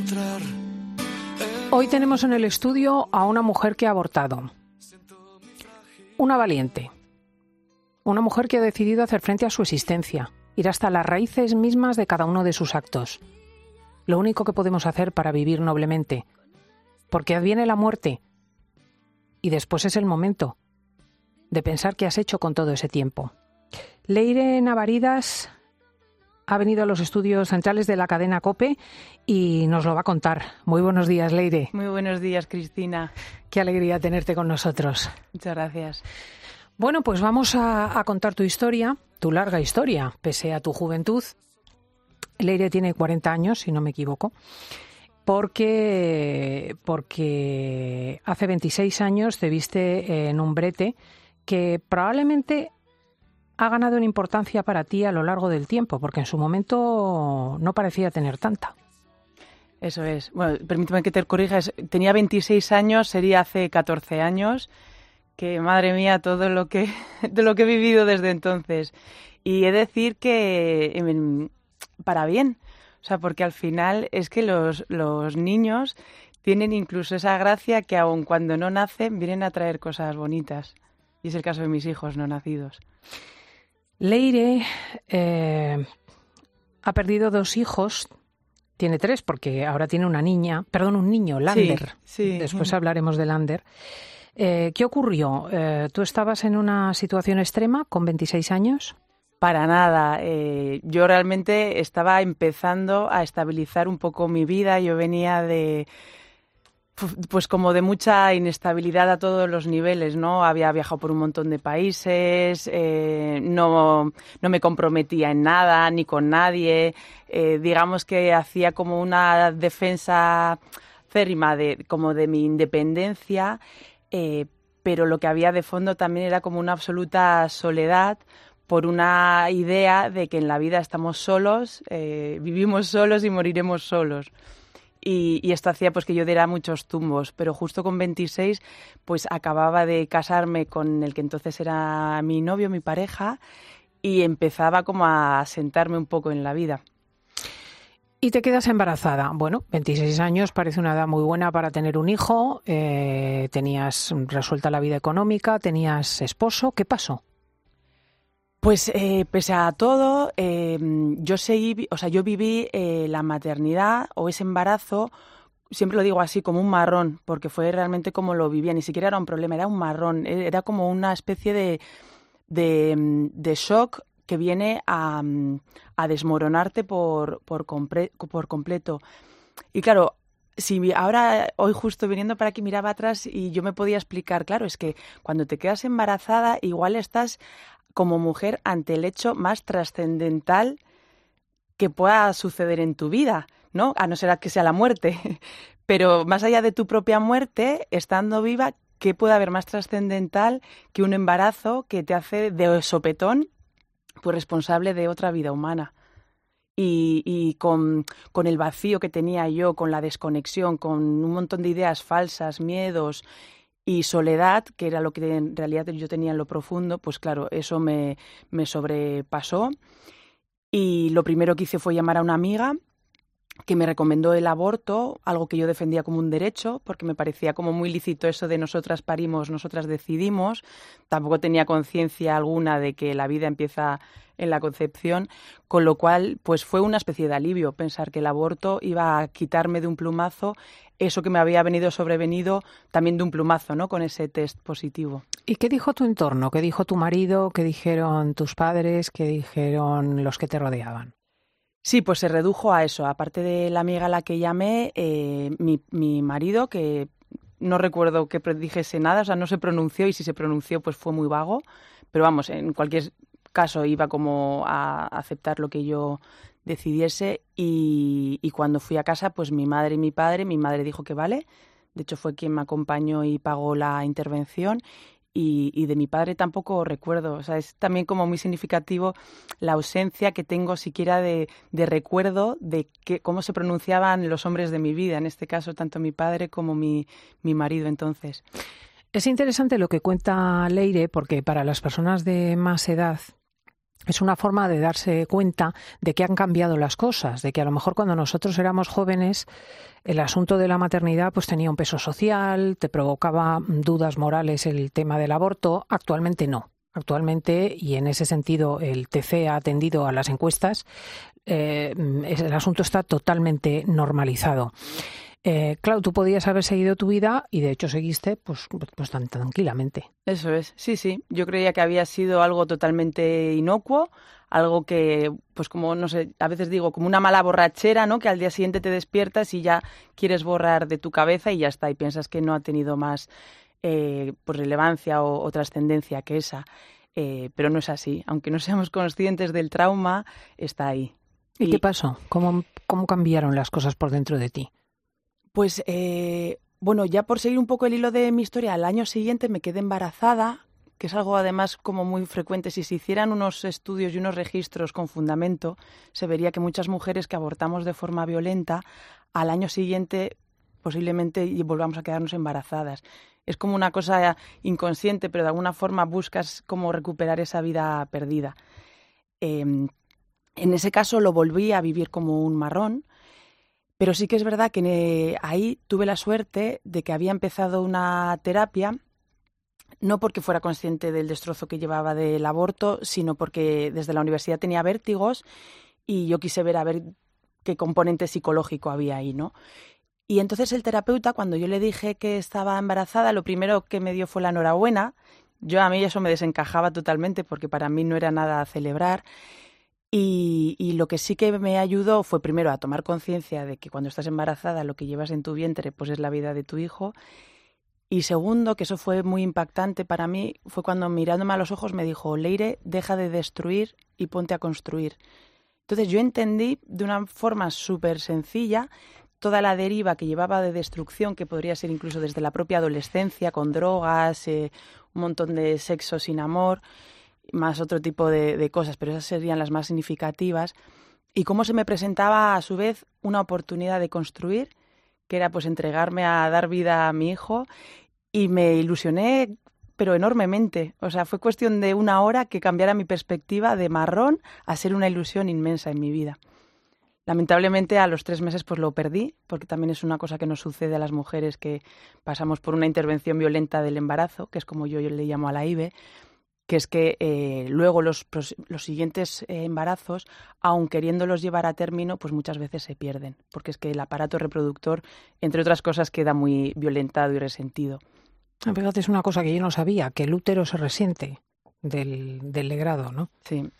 Hoy tenemos en el estudio a una mujer que ha abortado. Una valiente. Una mujer que ha decidido hacer frente a su existencia, ir hasta las raíces mismas de cada uno de sus actos. Lo único que podemos hacer para vivir noblemente. Porque adviene la muerte. Y después es el momento de pensar qué has hecho con todo ese tiempo. Leire Navaridas ha venido a los estudios centrales de la cadena COPE y nos lo va a contar. Muy buenos días, Leire. Muy buenos días, Cristina. Qué alegría tenerte con nosotros. Muchas gracias. Bueno, pues vamos a contar tu historia, tu larga historia, pese a tu juventud. Leire tiene 40 años, si no me equivoco, porque hace 26 años te viste en un brete que probablemente ha ganado en importancia para ti a lo largo del tiempo, porque en su momento no parecía tener tanta. Eso es. Bueno, permíteme que te corrijas. Tenía 26 años, sería hace 14 años, que madre mía, todo lo que he vivido desde entonces. Y he de decir que para bien. O sea, porque al final es que los niños tienen incluso esa gracia que aun cuando no nacen vienen a traer cosas bonitas. Y es el caso de mis hijos no nacidos. Leire ha perdido 2 hijos, tiene 3 porque ahora tiene un niño, Lander. Sí. Después hablaremos de Lander. ¿Qué ocurrió? ¿Tú estabas en una situación extrema con 26 años? Para nada. Yo realmente estaba empezando a estabilizar un poco mi vida. Yo venía pues como de mucha inestabilidad a todos los niveles, ¿no? Había viajado por un montón de países, no me comprometía en nada ni con nadie, digamos que hacía como una defensa férrima como de mi independencia, pero lo que había de fondo también era como una absoluta soledad por una idea de que en la vida estamos solos, vivimos solos y moriremos solos. Y esto hacía pues que yo diera muchos tumbos, pero justo con 26 pues acababa de casarme con el que entonces era mi novio, mi pareja, y empezaba como a sentarme un poco en la vida. Y te quedas embarazada. Bueno, 26 años parece una edad muy buena para tener un hijo, tenías resuelta la vida económica, tenías esposo. ¿Qué pasó? Pues pese a todo, yo viví la maternidad o ese embarazo, siempre lo digo así, como un marrón, porque fue realmente como lo vivía, ni siquiera era un problema, era un marrón, era como una especie de shock que viene a desmoronarte por completo. Y claro, si ahora, hoy justo viniendo para aquí, miraba atrás y yo me podía explicar, claro, es que cuando te quedas embarazada igual estás como mujer ante el hecho más trascendental que pueda suceder en tu vida, ¿no? A no ser que sea la muerte. Pero más allá de tu propia muerte, estando viva, ¿qué puede haber más trascendental que un embarazo que te hace de sopetón pues responsable de otra vida humana? Y con el vacío que tenía yo, con la desconexión, con un montón de ideas falsas, miedos y soledad, que era lo que en realidad yo tenía en lo profundo, pues claro, eso me sobrepasó. Y lo primero que hice fue llamar a una amiga que me recomendó el aborto, algo que yo defendía como un derecho, porque me parecía como muy lícito eso de nosotras parimos, nosotras decidimos. Tampoco tenía conciencia alguna de que la vida empieza en la concepción, con lo cual pues fue una especie de alivio pensar que el aborto iba a quitarme de un plumazo eso que me había sobrevenido también de un plumazo, ¿no? Con ese test positivo. ¿Y qué dijo tu entorno? ¿Qué dijo tu marido? ¿Qué dijeron tus padres? ¿Qué dijeron los que te rodeaban? Sí, pues se redujo a eso. Aparte de la amiga a la que llamé, mi marido, que no recuerdo que dijese nada, o sea, no se pronunció, y si se pronunció pues fue muy vago, pero vamos, en cualquier caso iba como a aceptar lo que yo decidiese, y cuando fui a casa, pues mi madre y mi padre, mi madre dijo que vale, de hecho fue quien me acompañó y pagó la intervención, y de mi padre tampoco recuerdo. O sea, es también como muy significativo la ausencia que tengo siquiera de recuerdo de cómo se pronunciaban los hombres de mi vida, en este caso tanto mi padre como mi marido entonces. Es interesante lo que cuenta Leire, porque para las personas de más edad Es una forma de darse cuenta de que han cambiado las cosas, de que a lo mejor cuando nosotros éramos jóvenes el asunto de la maternidad pues tenía un peso social, te provocaba dudas morales el tema del aborto. Actualmente no. Actualmente, y en ese sentido el TC ha atendido a las encuestas, el asunto está totalmente normalizado. Claro, tú podías haber seguido tu vida y de hecho seguiste pues tan tranquilamente. Eso es, sí. Yo creía que había sido algo totalmente inocuo, algo que, pues como, no sé, a veces digo, como una mala borrachera, ¿no? Que al día siguiente te despiertas y ya quieres borrar de tu cabeza y ya está, y piensas que no ha tenido más pues relevancia o trascendencia que esa. Pero no es así. Aunque no seamos conscientes del trauma, está ahí. ¿Y qué pasó? ¿Cómo cambiaron las cosas por dentro de ti? Pues, bueno, ya por seguir un poco el hilo de mi historia, al año siguiente me quedé embarazada, que es algo además como muy frecuente. Si se hicieran unos estudios y unos registros con fundamento, se vería que muchas mujeres que abortamos de forma violenta, al año siguiente posiblemente volvamos a quedarnos embarazadas. Es como una cosa inconsciente, pero de alguna forma buscas cómo recuperar esa vida perdida. En ese caso lo volví a vivir como un marrón, pero sí que es verdad que ahí tuve la suerte de que había empezado una terapia, no porque fuera consciente del destrozo que llevaba del aborto, sino porque desde la universidad tenía vértigos y yo quise ver a ver qué componente psicológico había ahí, ¿no? Y entonces el terapeuta, cuando yo le dije que estaba embarazada, lo primero que me dio fue la enhorabuena. A mí eso me desencajaba totalmente porque para mí no era nada a celebrar. Y lo que sí que me ayudó fue primero a tomar conciencia de que cuando estás embarazada lo que llevas en tu vientre pues es la vida de tu hijo. Y segundo, que eso fue muy impactante para mí, fue cuando mirándome a los ojos me dijo: Leire, deja de destruir y ponte a construir. Entonces yo entendí de una forma súper sencilla toda la deriva que llevaba de destrucción, que podría ser incluso desde la propia adolescencia, con drogas, un montón de sexo sin amor, más otro tipo de cosas, pero esas serían las más significativas, y cómo se me presentaba a su vez una oportunidad de construir, que era pues entregarme a dar vida a mi hijo, y me ilusioné pero enormemente. O sea, fue cuestión de una hora que cambiara mi perspectiva de marrón a ser una ilusión inmensa en mi vida. Lamentablemente a los 3 meses pues lo perdí, porque también es una cosa que nos sucede a las mujeres que pasamos por una intervención violenta del embarazo, que es como yo le llamo a la IVE, que es que luego los siguientes embarazos, aun queriéndolos llevar a término, pues muchas veces se pierden, porque es que el aparato reproductor, entre otras cosas, queda muy violentado y resentido. Fíjate, es una cosa que yo no sabía, que el útero se resiente del legrado, ¿no? Sí.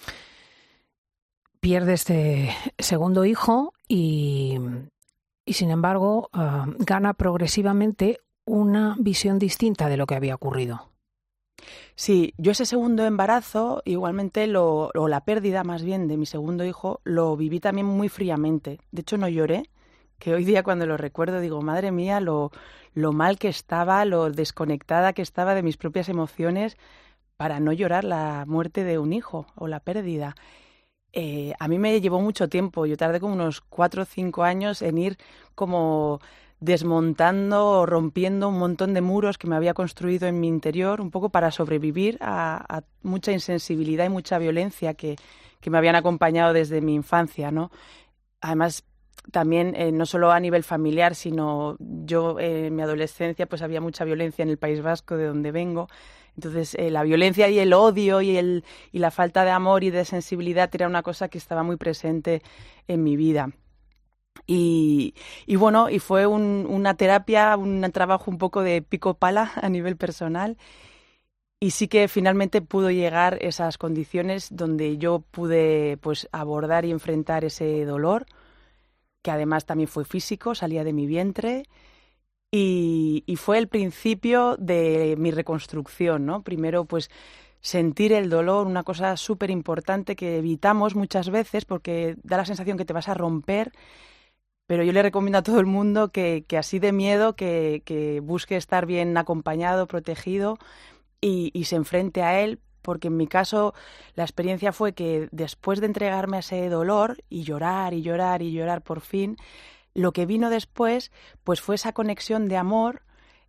Pierdes este segundo hijo y sin embargo gana progresivamente una visión distinta de lo que había ocurrido. Sí, yo ese segundo embarazo, igualmente, o la pérdida más bien de mi segundo hijo, lo viví también muy fríamente. De hecho, no lloré, que hoy día cuando lo recuerdo digo, madre mía, lo mal que estaba, lo desconectada que estaba de mis propias emociones para no llorar la muerte de un hijo o la pérdida. A mí me llevó mucho tiempo, yo tardé como unos 4 o 5 años en ir como desmontando o rompiendo un montón de muros que me había construido en mi interior, un poco para sobrevivir a mucha insensibilidad y mucha violencia que me habían acompañado desde mi infancia, ¿no? Además, también no solo a nivel familiar, sino yo en mi adolescencia pues había mucha violencia en el País Vasco, de donde vengo. Entonces, la violencia y el odio y la falta de amor y de sensibilidad era una cosa que estaba muy presente en mi vida. Y bueno, y fue una terapia, un trabajo un poco de pico pala a nivel personal. Y sí que finalmente pudo llegar esas condiciones donde yo pude pues abordar y enfrentar ese dolor, que además también fue físico, salía de mi vientre. Y fue el principio de mi reconstrucción, ¿no? Primero, pues, sentir el dolor, una cosa súper importante que evitamos muchas veces porque da la sensación que te vas a romper, pero yo le recomiendo a todo el mundo que así de miedo, que busque estar bien acompañado, protegido y se enfrente a él, porque en mi caso la experiencia fue que después de entregarme a ese dolor y llorar y llorar y llorar por fin, lo que vino después pues fue esa conexión de amor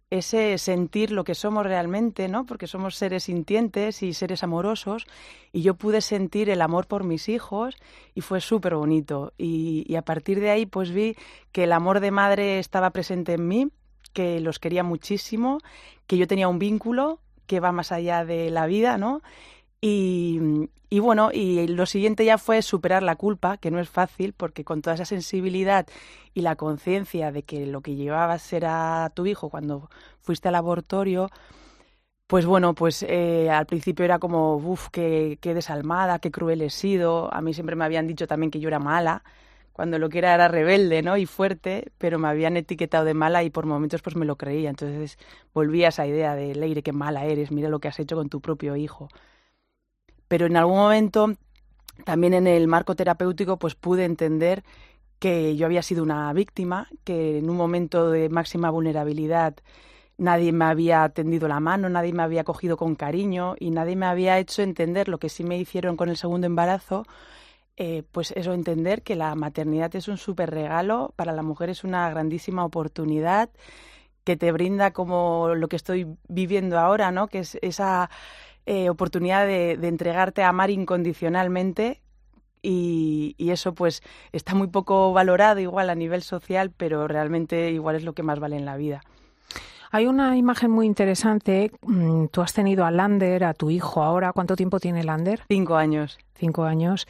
ese sentir lo que somos realmente, ¿no? Porque somos seres sintientes y seres amorosos, y yo pude sentir el amor por mis hijos y fue súper bonito. Y a partir de ahí pues vi que el amor de madre estaba presente en mí, que los quería muchísimo, que yo tenía un vínculo que va más allá de la vida, ¿no? Y bueno, y lo siguiente ya fue superar la culpa, que no es fácil, porque con toda esa sensibilidad y la conciencia de que lo que llevabas era tu hijo cuando fuiste al abortorio, pues bueno, pues al principio era como, uff, qué desalmada, qué cruel he sido. A mí siempre me habían dicho también que yo era mala, cuando lo que era rebelde, ¿no? Y fuerte, pero me habían etiquetado de mala y por momentos pues me lo creía. Entonces volví a esa idea de, Leire, qué mala eres, mira lo que has hecho con tu propio hijo. Pero en algún momento, también en el marco terapéutico, pues pude entender que yo había sido una víctima, que en un momento de máxima vulnerabilidad nadie me había tendido la mano, nadie me había cogido con cariño y nadie me había hecho entender lo que sí me hicieron con el segundo embarazo, pues eso, entender que la maternidad es un súper regalo, para la mujer es una grandísima oportunidad que te brinda como lo que estoy viviendo ahora, ¿no? Que es esa oportunidad de entregarte a amar incondicionalmente y eso pues está muy poco valorado igual a nivel social, pero realmente igual es lo que más vale en la vida. Hay una imagen muy interesante. Tú has tenido a Lander, a tu hijo ahora. ¿Cuánto tiempo tiene Lander? 5 años. 5 años.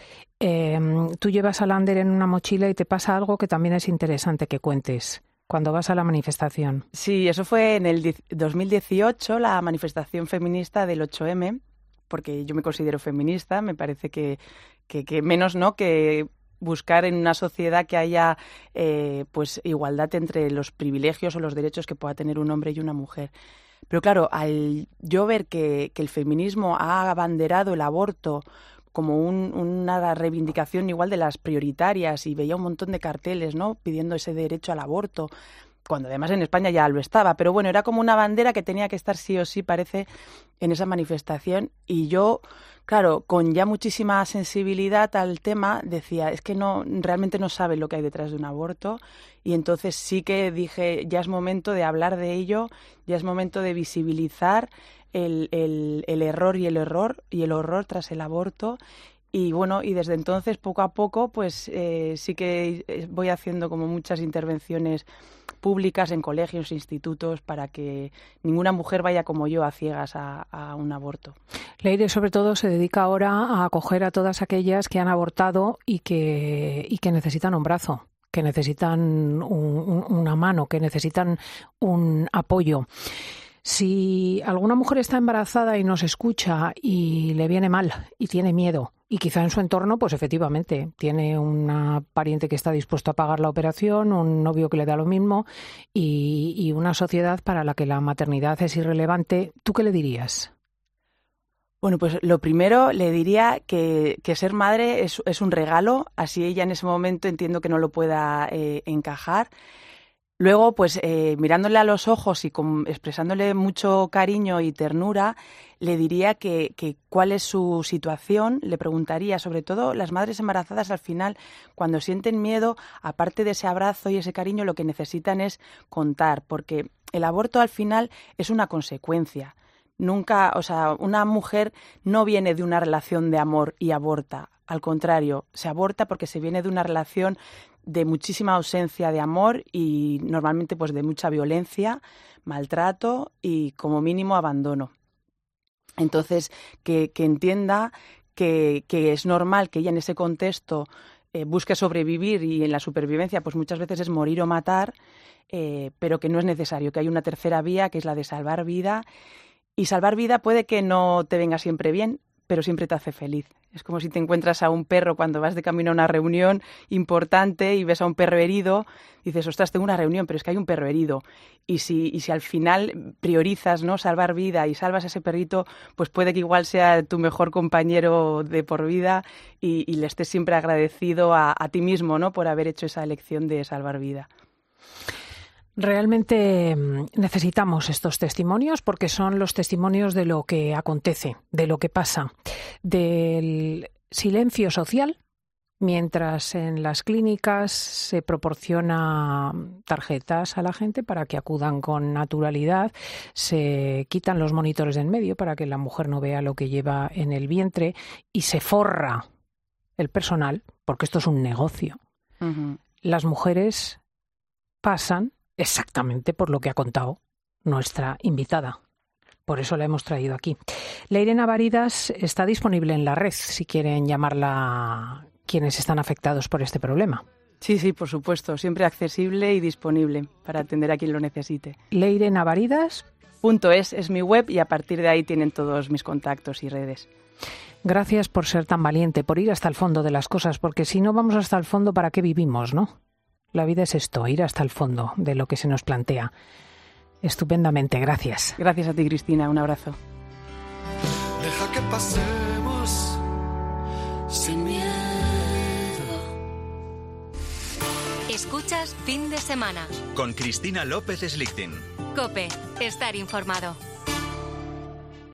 Tú llevas a Lander en una mochila y te pasa algo que también es interesante que cuentes cuando vas a la manifestación. Sí, eso fue en el 2018, la manifestación feminista del 8M, porque yo me considero feminista, me parece que menos, ¿no?, que buscar en una sociedad que haya pues igualdad entre los privilegios o los derechos que pueda tener un hombre y una mujer. Pero claro, al yo ver que el feminismo ha abanderado el aborto como una reivindicación igual de las prioritarias y veía un montón de carteles, ¿no?, pidiendo ese derecho al aborto, cuando además en España ya lo estaba, pero bueno, era como una bandera que tenía que estar sí o sí, parece, en esa manifestación. Y yo, claro, con ya muchísima sensibilidad al tema, decía, es que realmente no sabe lo que hay detrás de un aborto. Y entonces sí que dije, ya es momento de hablar de ello, ya es momento de visibilizar el error y el horror tras el aborto. Y bueno, y desde entonces, poco a poco, pues sí que voy haciendo como muchas intervenciones públicas en colegios, institutos, para que ninguna mujer vaya como yo a ciegas a un aborto. Leire, sobre todo, se dedica ahora a acoger a todas aquellas que han abortado y que necesitan un brazo, que necesitan una mano, que necesitan un apoyo. Si alguna mujer está embarazada y nos escucha y le viene mal y tiene miedo, y quizá en su entorno, pues efectivamente, tiene una pariente que está dispuesto a pagar la operación, un novio que le da lo mismo y una sociedad para la que la maternidad es irrelevante, ¿tú qué le dirías? Bueno, pues lo primero le diría que ser madre es un regalo, así ella en ese momento entiendo que no lo pueda encajar. Luego, pues mirándole a los ojos y expresándole mucho cariño y ternura, le diría que cuál es su situación, le preguntaría, sobre todo las madres embarazadas al final, cuando sienten miedo, aparte de ese abrazo y ese cariño, lo que necesitan es contar, porque el aborto al final es una consecuencia. Nunca, o sea, una mujer no viene de una relación de amor y aborta. Al contrario, se aborta porque se viene de una relación de muchísima ausencia de amor y normalmente pues de mucha violencia, maltrato y como mínimo abandono. Entonces, que entienda que es normal que ella en ese contexto busque sobrevivir y en la supervivencia pues muchas veces es morir o matar, pero que no es necesario, que hay una tercera vía que es la de salvar vida. Y salvar vida puede que no te venga siempre bien, pero siempre te hace feliz. Es como si te encuentras a un perro cuando vas de camino a una reunión importante y ves a un perro herido, dices, ostras, tengo una reunión, pero es que hay un perro herido. Y si al final priorizas, ¿no?, salvar vida y salvas a ese perrito, pues puede que igual sea tu mejor compañero de por vida y le estés siempre agradecido a ti mismo, ¿no?, por haber hecho esa elección de salvar vida. Realmente necesitamos estos testimonios porque son los testimonios de lo que acontece, de lo que pasa, del silencio social Mientras en las clínicas se proporciona tarjetas a la gente para que acudan con naturalidad, se quitan los monitores de en medio para que la mujer no vea lo que lleva en el vientre y se forra el personal, porque esto es un negocio. Uh-huh. Las mujeres pasan exactamente por lo que ha contado nuestra invitada. Por eso la hemos traído aquí. Leire Navaridas está disponible en la red, si quieren llamarla quienes están afectados por este problema. Sí, por supuesto. Siempre accesible y disponible para atender a quien lo necesite. leirenavaridas.es es mi web y a partir de ahí tienen todos mis contactos y redes. Gracias por ser tan valiente, por ir hasta el fondo de las cosas, porque si no vamos hasta el fondo, ¿para qué vivimos, no? La vida es esto, ir hasta el fondo de lo que se nos plantea. Estupendamente, gracias. Gracias a ti, Cristina. Un abrazo. Deja que pasemos sin miedo. Escuchas Fin de Semana con Cristina López Slichting. COPE. Estar informado.